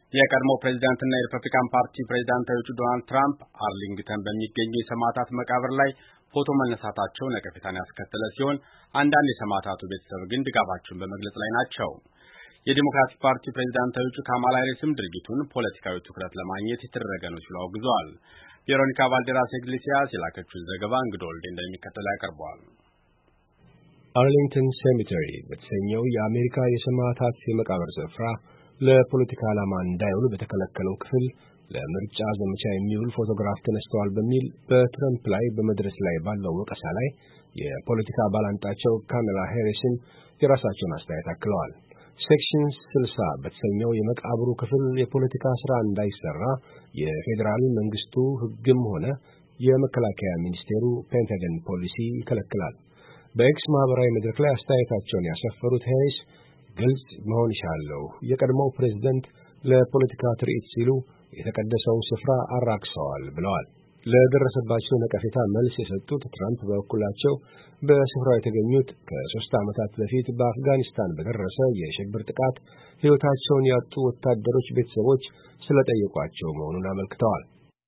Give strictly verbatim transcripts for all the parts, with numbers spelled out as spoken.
የቀድሞ ፕሬዝዳንትና የሪፐብሊካን ፓርቲ ፕሬዝዳንታዊ እጩ ዶናልድ ትራምፕ አርሊንግተን በሚገኘው የሰማዕታት መቃብር ላይ ፎቶ መነሳታቸው ነቀፌታን ያስከተለ ሲሆን አንዳንድ የሰማዕታቱ ቤተሰብ ግን ድጋፋቸውን በመግለጽ ላይ ናቸው። የዲሞክራቲክ ፓርቲ ፕሬዝዳንታዊ እጩ ካማላ ሃሪስም ድርጊቱን ፖለቲካዊ ትኩረት ለማግኘት የተደረገ ነው ሲሉ አውግዘዋል። ቬሮኒካ ቫልዴራስ ኢግሌሲያስ የላከችውን ዘገባ እንግዶ ወልዴ እንደሚከተለው ያቀርበዋል። አርሊንግተን ሴሜተሪ በተሰኘው የአሜሪካ የሰማዕታት የመቃብር ስፍራ ለፖለቲካ ዓላማ እንዳይውል በተከለከለው ክፍል ለምርጫ ዘመቻ የሚውል ፎቶግራፍ ተነስተዋል በሚል በትረምፕ ላይ በመድረስ ላይ ባለው ወቀሳ ላይ የፖለቲካ ባላንጣቸው ካማላ ሃሪስን የራሳቸውን አስተያየት አክለዋል። ሴክሽን ስልሳ በተሰኘው የመቃብሩ ክፍል የፖለቲካ ሥራ እንዳይሰራ የፌዴራል መንግስቱ ሕግም ሆነ የመከላከያ ሚኒስቴሩ ፔንታገን ፖሊሲ ይከለክላል። በኤክስ ማህበራዊ መድረክ ላይ አስተያየታቸውን ያሰፈሩት ሃሪስ ግልጽ መሆን ይሻለው የቀድሞው ፕሬዝዳንት ለፖለቲካ ትርኢት ሲሉ የተቀደሰውን ስፍራ አራክሰዋል ብለዋል። ለደረሰባቸው ነቀፌታ መልስ የሰጡት ትራምፕ በበኩላቸው በስፍራው የተገኙት ከሶስት ዓመታት በፊት በአፍጋኒስታን በደረሰ የሽብር ጥቃት ሕይወታቸውን ያጡ ወታደሮች ቤተሰቦች ስለጠየቋቸው መሆኑን አመልክተዋል።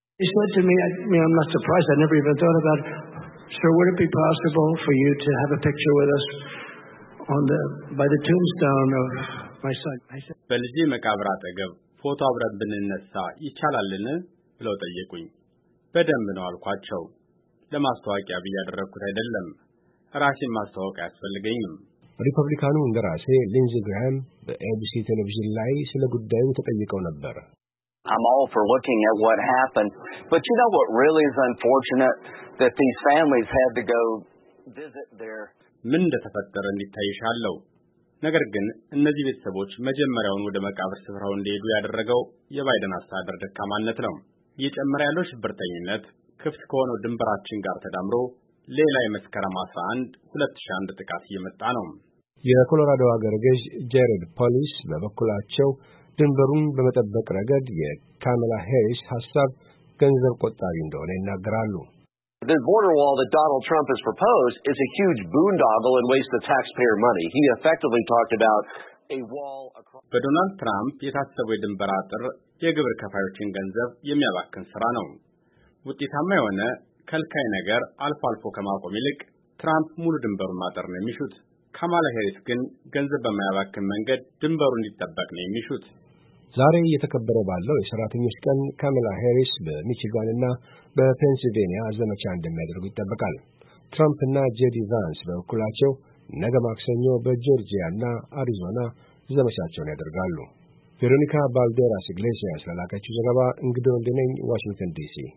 So would it be possible for you to have a picture with us on the by the tombstone of my son? I said በልጄ መቃብር አጠገብ ፎቶ አብረን ብንነሳ ይቻላልን ብለው ጠየቁኝ። በደንብ ነው አልኳቸው። ለማስተዋወቂያ ብዬ ያደረኩት አይደለም። ራሴን ማስተዋወቅ አያስፈልገኝም። ሪፐብሊካኑ እንደራሴ ሊንዚ ግራሃም በኤቢሲ ቴሌቪዥን ላይ ስለ ጉዳዩ ተጠይቀው ነበር። I'm all for looking at what happened, but you know what really is unfortunate that these families had to go visit their ምን እንደተፈጠረ እንዲታይሻለው። ነገር ግን እነዚህ ቤተሰቦች መጀመሪያውን ወደ መቃብር ስፍራው እንዲሄዱ ያደረገው የባይደን አስተዳደር ደካማነት ነው። እየጨመረ ያለው ሽብርተኝነት ክፍት ከሆነው ድንበራችን ጋር ተዳምሮ ሌላ የመስከረም አስራ አንድ ሁለት ሺህ አንድ ጥቃት እየመጣ ነው። የኮሎራዶ አገረ ገዥ ጄሬድ ፖሊስ በበኩላቸው ድንበሩን በመጠበቅ ረገድ የካማላ ሃሪስ ሐሳብ ገንዘብ ቆጣቢ እንደሆነ ይናገራሉ። The border wall that Donald Trump has proposed is a huge boondoggle and waste of taxpayer money. He effectively talked about a wall across በዶናልድ ትራምፕ የታሰበው የድንበር አጥር የግብር ከፋዮችን ገንዘብ የሚያባክን ስራ ነው። ውጤታማ የሆነ ከልካይ ነገር አልፎ አልፎ ከማቆም ይልቅ ትራምፕ ሙሉ ድንበሩን ማጠር ነው የሚሹት። ካማላ ሃሪስ ግን ገንዘብ በማያባክን መንገድ ድንበሩ እንዲጠበቅ ነው የሚሹት። ዛሬ እየተከበረ ባለው የሰራተኞች ቀን ካማላ ሃሪስ በሚቺጋንና በፔንሲልቬኒያ ዘመቻ እንደሚያደርጉ ይጠበቃል። ትራምፕ እና ጄዲ ቫንስ በበኩላቸው ነገ ማክሰኞ በጆርጂያና አሪዞና ዘመቻቸውን ያደርጋሉ። ቬሮኒካ ቫልዴራስ ኢግሌሲያስ ለላከችው ዘገባ እንግዶ እንደነኝ ዋሽንግተን ዲሲ